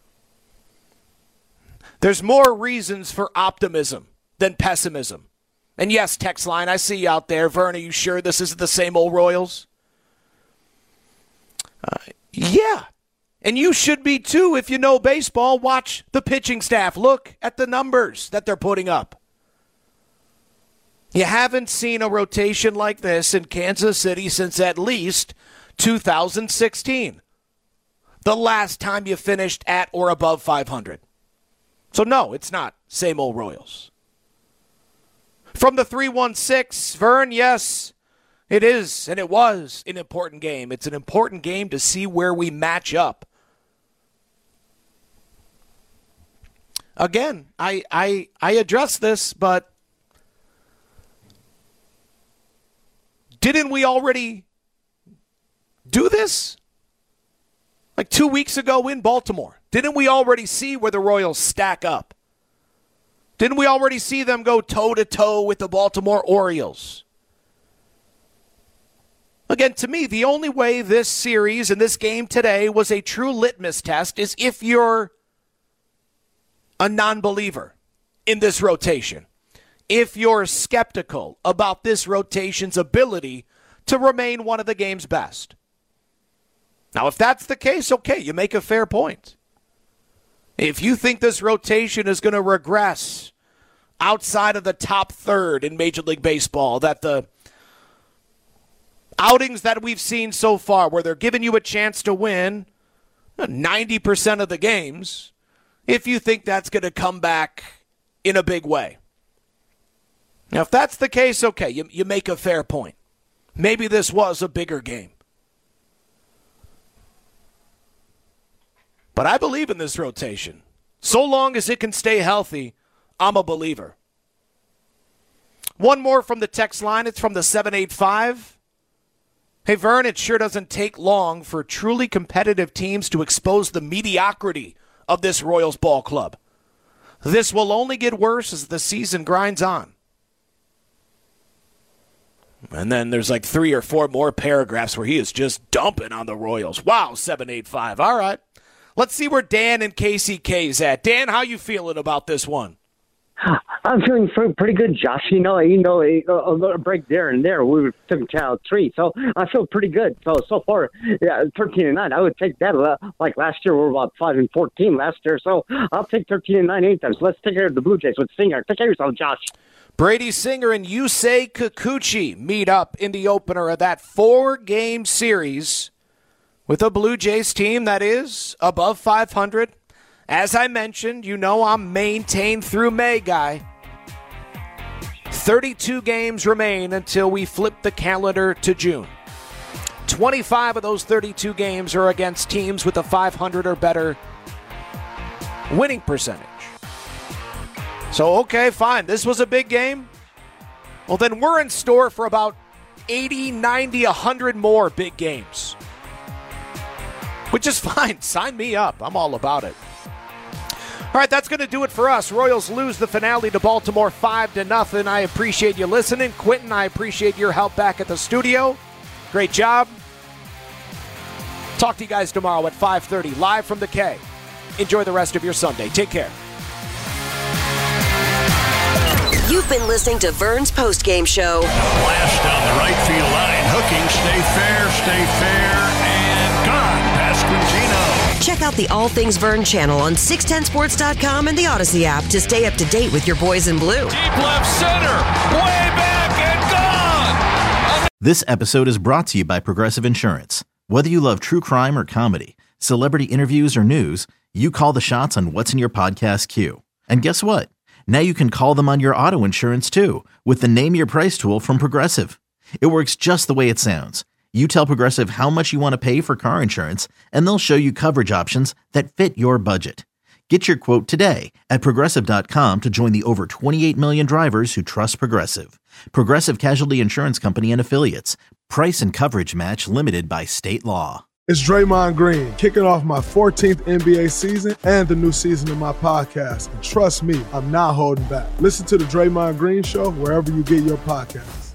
There's more reasons for optimism than pessimism. And yes, text line, I see you out there. Vern, are you sure this isn't the same old Royals? Yeah. And you should be too if you know baseball. Watch the pitching staff. Look at the numbers that they're putting up. You haven't seen a rotation like this in Kansas City since at least 2016. The last time you finished at or above 500. So no, it's not same old Royals. From the 316, Vern, yes, it is, and it was an important game. It's an important game to see where we match up. Again, I address this, but didn't we already do this? Like 2 weeks ago in Baltimore. Didn't we already see where the Royals stack up? Didn't we already see them go toe-to-toe with the Baltimore Orioles? Again, to me, the only way this series and this game today was a true litmus test is if you're a non-believer in this rotation. If you're skeptical about this rotation's ability to remain one of the game's best. Now, if that's the case, okay, you make a fair point. If you think this rotation is going to regress outside of the top third in Major League Baseball, that the outings that we've seen so far where they're giving you a chance to win 90% of the games, if you think that's going to come back in a big way. Now, if that's the case, okay, you make a fair point. Maybe this was a bigger game. But I believe in this rotation. So long as it can stay healthy, I'm a believer. One more from the text line. It's from the 785. Hey, Vern, it sure doesn't take long for truly competitive teams to expose the mediocrity of this Royals ball club. This will only get worse as the season grinds on. And then there's like 3 or 4 more paragraphs where he is just dumping on the Royals. Wow, 785. All right. Let's see where Dan and KCK's at. Dan, how you feeling about this one? I'm feeling pretty good, Josh. You know, a little break there and there. We took channel 3, so I feel pretty good. So far, yeah, 13-9. I would take that. Like last year, we were about 5-14 last year, so I'll take 13-9 anytime. So let's take care of the Blue Jays with Singer. Take care of yourself, Josh. Brady Singer and Yusei Kikuchi meet up in the opener of that 4-game series with a Blue Jays team that is above 500. As I mentioned, you know I'm maintain through May guy. 32 games remain until we flip the calendar to June. 25 of those 32 games are against teams with a 500 or better winning percentage. So, okay, fine. This was a big game. Well, then we're in store for about 80, 90, 100 more big games. Which is fine. Sign me up. I'm all about it. All right, that's going to do it for us. Royals lose the finale to Baltimore 5-0. I appreciate you listening. Quentin, I appreciate your help back at the studio. Great job. Talk to you guys tomorrow at 5:30, live from the K. Enjoy the rest of your Sunday. Take care. You've been listening to Vern's postgame show. Blast down the right field line. Hooking, stay fair, and gone past Quintino. Check out the All Things Vern channel on 610sports.com and the Odyssey app to stay up to date with your boys in blue. Deep left center, way back and gone. This episode is brought to you by Progressive Insurance. Whether you love true crime or comedy, celebrity interviews or news, you call the shots on what's in your podcast queue. And guess what? Now you can call them on your auto insurance too with the Name Your Price tool from Progressive. It works just the way it sounds. You tell Progressive how much you want to pay for car insurance, and they'll show you coverage options that fit your budget. Get your quote today at Progressive.com to join the over 28 million drivers who trust Progressive. Progressive Casualty Insurance Company and Affiliates. Price and coverage match limited by state law. It's Draymond Green, kicking off my 14th NBA season and the new season of my podcast. And trust me, I'm not holding back. Listen to The Draymond Green Show wherever you get your podcasts.